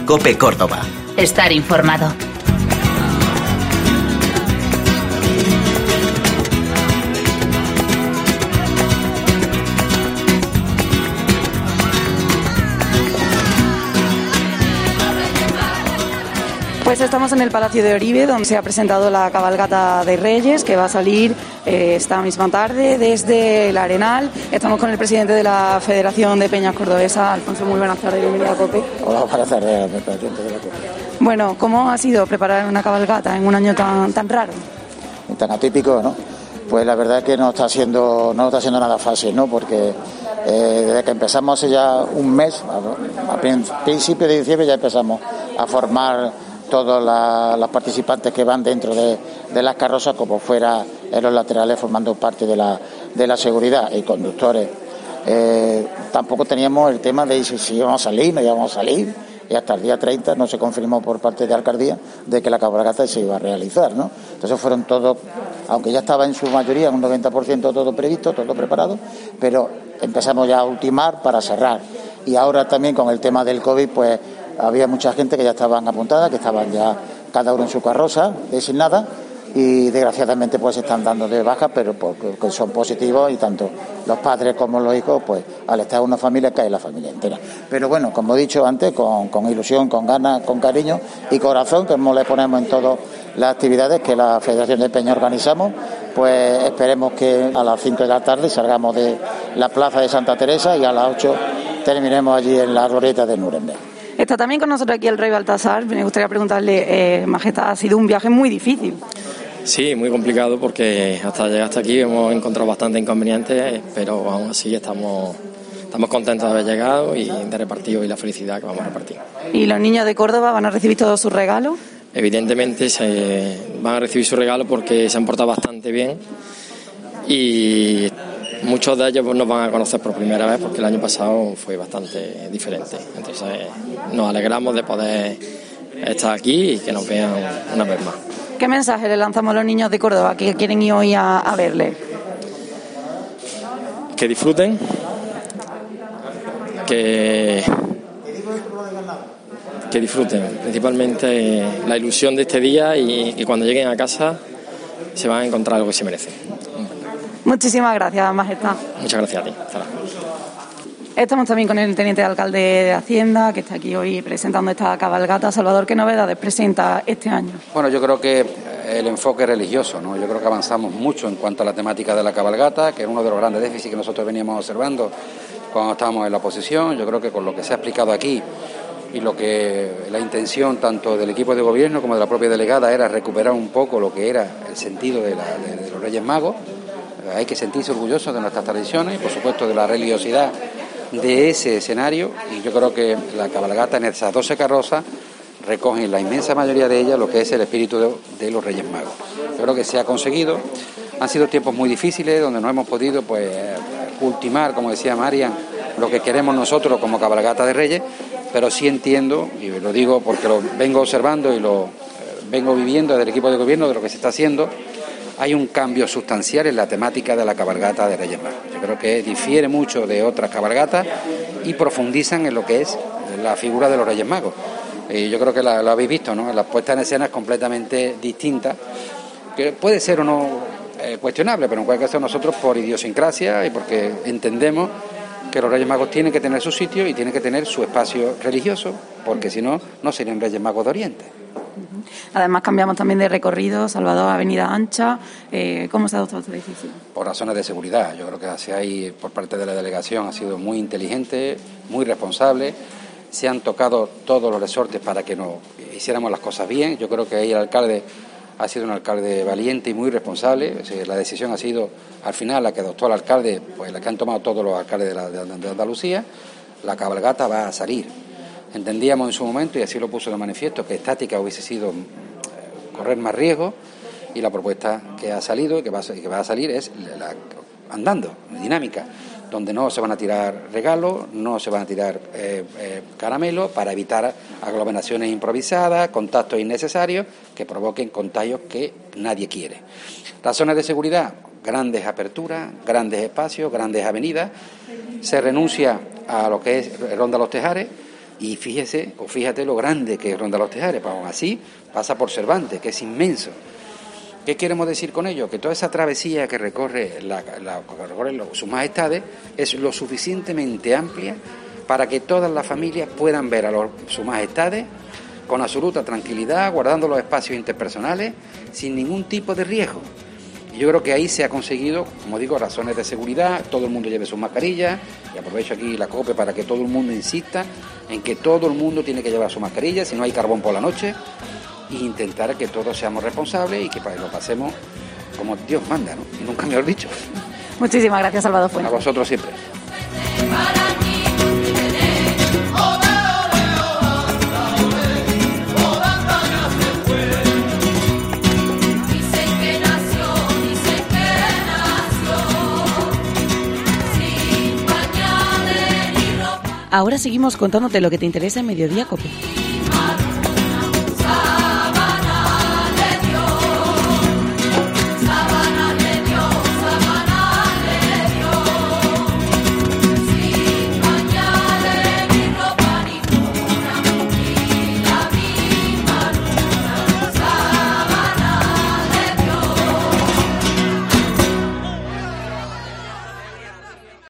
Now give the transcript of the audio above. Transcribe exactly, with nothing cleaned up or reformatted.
COPE Córdoba. Estar informado. Pues estamos en el Palacio de Oribe, donde se ha presentado la cabalgata de Reyes, que va a salir eh, esta misma tarde desde el Arenal. Estamos con el presidente de la Federación de Peñas Cordobesa, Alfonso. Muy buenas tardes, bienvenido a COPE. Hola, buenas tardes, presidente de la COPE. Bueno, ¿cómo ha sido preparar una cabalgata en un año tan tan raro? Tan atípico, ¿no? Pues la verdad es que no está siendo, no está siendo nada fácil, ¿no? Porque eh, desde que empezamos hace ya un mes, a, a principios de diciembre ya empezamos a formar todos la, los participantes que van dentro de, de las carrozas, como fuera en los laterales, formando parte de la, de la seguridad y conductores. Eh, tampoco teníamos el tema de si, si íbamos a salir, no íbamos a salir, y hasta el día treinta no se confirmó por parte de la alcaldía de que la cabalgata se iba a realizar, ¿no? Entonces fueron todos, aunque ya estaba en su mayoría, un noventa por ciento todo previsto, todo preparado, pero empezamos ya a ultimar para cerrar. Y ahora también con el tema del COVID, pues había mucha gente que ya estaban apuntadas, que estaban ya cada uno en su carroza designada, y desgraciadamente pues se están dando de baja, pero porque son positivos, y tanto los padres como los hijos, pues al estar una familia cae la familia entera. Pero bueno, como he dicho antes, con, con ilusión, con ganas, con cariño y corazón, que le ponemos en todas las actividades que la Federación de Peña organizamos, pues esperemos que a las cinco de la tarde salgamos de la plaza de Santa Teresa y a las ocho terminemos allí en la glorieta de Nuremberg. Está también con nosotros aquí el rey Baltasar. Me gustaría preguntarle, eh, Majestad, ha sido un viaje muy difícil. Sí, muy complicado, porque hasta llegar hasta aquí hemos encontrado bastante inconvenientes, pero aún así estamos, estamos contentos de haber llegado y de repartir hoy la felicidad que vamos a repartir. ¿Y los niños de Córdoba van a recibir todos sus regalos? Evidentemente se van a recibir su regalo porque se han portado bastante bien, y muchos de ellos pues, nos van a conocer por primera vez, porque el año pasado fue bastante diferente. Entonces nos alegramos de poder estar aquí y que nos vean una vez más. ¿Qué mensaje le lanzamos a los niños de Córdoba que quieren ir hoy a, a verle? Que disfruten, que, que disfruten principalmente la ilusión de este día, y que cuando lleguen a casa se van a encontrar algo que se merecen. Muchísimas gracias, Majestad. Muchas gracias a ti. Hasta luego. Estamos también con el teniente de alcalde de Hacienda, que está aquí hoy presentando esta cabalgata. Salvador, ¿qué novedades presenta este año? Bueno, yo creo que el enfoque religioso, ¿no? Yo creo que avanzamos mucho en cuanto a la temática de la cabalgata, que es uno de los grandes déficits que nosotros veníamos observando cuando estábamos en la oposición. Yo creo que con lo que se ha explicado aquí y lo que la intención tanto del equipo de gobierno como de la propia delegada era recuperar un poco lo que era el sentido de, la, de, de los Reyes Magos. Hay que sentirse orgullosos de nuestras tradiciones y, por supuesto, de la religiosidad de ese escenario, y yo creo que la cabalgata en esas doce carrozas recogen la inmensa mayoría de ellas lo que es el espíritu de, de los Reyes Magos. Yo creo que se ha conseguido. Han sido tiempos muy difíciles donde no hemos podido pues ultimar, como decía Marian, lo que queremos nosotros como cabalgata de Reyes, pero sí entiendo, y lo digo porque lo vengo observando y lo eh, vengo viviendo desde el equipo de gobierno de lo que se está haciendo. Hay un cambio sustancial en la temática de la cabalgata de Reyes Magos. Yo creo que difiere mucho de otras cabalgatas y profundizan en lo que es la figura de los Reyes Magos. Y yo creo que la, la habéis visto, ¿no? La puesta en escena es completamente distinta, que puede ser o no eh, cuestionable, pero en cualquier caso nosotros, por idiosincrasia y porque entendemos que los Reyes Magos tienen que tener su sitio y tienen que tener su espacio religioso, porque si no, no serían Reyes Magos de Oriente. Además cambiamos también de recorrido, Salvador, Avenida Ancha. Eh, ¿Cómo se ha adoptado esta decisión? Por razones de seguridad. Yo creo que así hay, por parte de la delegación, ha sido muy inteligente, muy responsable. Se han tocado todos los resortes para que nos hiciéramos las cosas bien. Yo creo que ahí el alcalde ha sido un alcalde valiente y muy responsable. O sea, la decisión ha sido, al final, la que adoptó el alcalde, pues la que han tomado todos los alcaldes de, la, de, de Andalucía. La cabalgata va a salir. Entendíamos en su momento, y así lo puso de manifiesto, que estática hubiese sido correr más riesgo, y la propuesta que ha salido y que va a, que va a salir es la, andando, dinámica, donde no se van a tirar regalos, no se van a tirar eh, eh, caramelos, para evitar aglomeraciones improvisadas, contactos innecesarios que provoquen contagios que nadie quiere. Razones de seguridad: grandes aperturas, grandes espacios, grandes avenidas. Se renuncia a lo que es Ronda Los Tejares. Y fíjese, o fíjate lo grande que es Ronda Los Tejares, pero aún así pasa por Cervantes, que es inmenso. ¿Qué queremos decir con ello? Que toda esa travesía que recorre, la, la, que recorre sus majestades es lo suficientemente amplia para que todas las familias puedan ver a los, sus majestades con absoluta tranquilidad, guardando los espacios interpersonales, sin ningún tipo de riesgo. Y yo creo que ahí se ha conseguido, como digo, razones de seguridad, todo el mundo lleve sus mascarillas, y aprovecho aquí la COPE para que todo el mundo insista en que todo el mundo tiene que llevar su mascarilla, si no hay carbón por la noche, e intentar que todos seamos responsables y que lo pasemos como Dios manda, ¿no? Y nunca mejor dicho. Muchísimas gracias, Salvador Fuentes. A vosotros siempre. Ahora seguimos contándote lo que te interesa en Mediodía Cope.